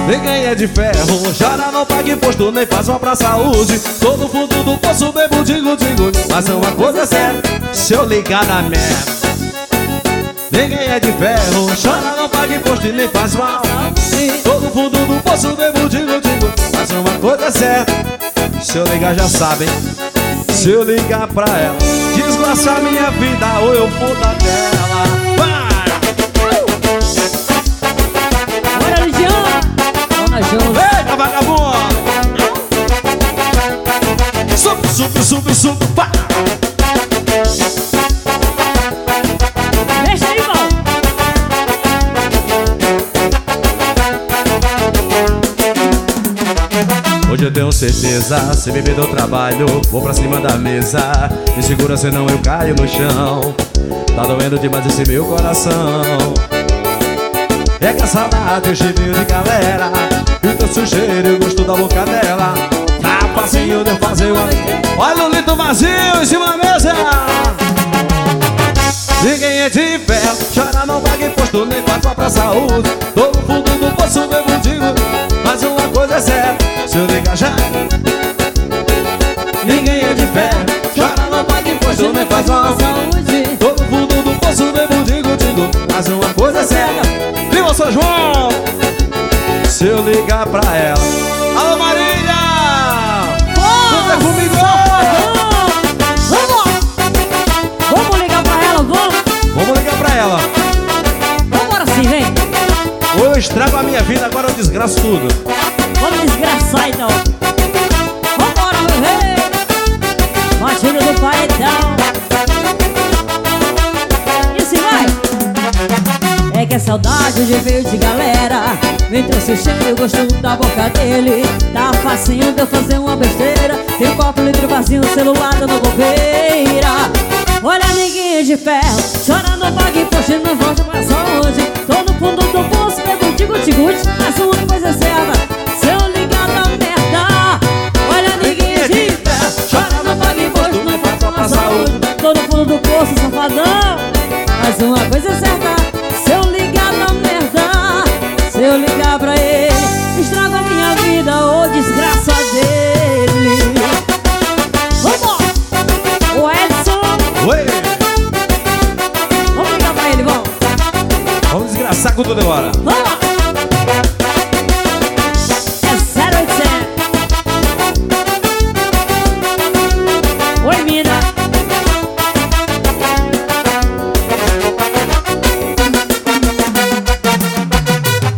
Ninguém é de ferro, chora, não paga imposto, nem faz mal pra saúde. Tô no fundo do poço, bebo, digo, mas uma coisa é certa, se eu ligar na merda. Ninguém é de ferro, chora, não paga imposto e nem faz mal. Tô no fundo do poço, bebo, digo, mas uma coisa é certa, se eu ligar já sabem. Se eu ligar pra ela, desgraçar minha vida ou eu for da dela. Vai! Bora, Lidião! Dona Júlia! Eita, vagabundo! Sube, sube, sube, sube, pá! Deixa aí, irmão! Hoje eu tenho certeza, se beber do trabalho, vou pra cima da mesa. Me segura senão eu caio no chão. Tá doendo demais esse meu coração. É que a saudade, o cheirinho de galera, e o teu sujeiro e o gosto da boca dela. Tá facinho de eu fazer uma... Olha o litro vazio em cima da mesa. Ninguém é de ferro, chora, não paga imposto, nem faz mal pra saúde. Tô no fundo do poço, bebo, digo, mas uma coisa é certa, se eu ligar já. Ninguém é de ferro, chora, não paga imposto, nem faz mal. Tô no fundo do poço, bebo, digo, mas uma coisa é certa. Viva São João! Se eu ligar pra ela. Alô, Marília! Conta comigo! Vamos ligar pra ela, vamos! Vamos ligar pra ela. Vambora sim, vem! Ou eu estrago a minha vida, agora eu desgraço tudo. Vamos desgraçar então! Vambora, meu rei! Batida do paredão! E se vai! É que a saudade hoje veio de galera. Me trouxe o cheiro e o gosto da boca dele. Tá facinho de eu fazer uma besteira. Tem um copo, litro vazio, celular dando bobeira. Olha, ninguém de ferro, chora, não paga imposto, não volta pra saúde. Tô no fundo do poço, bebo, tico-tico, mas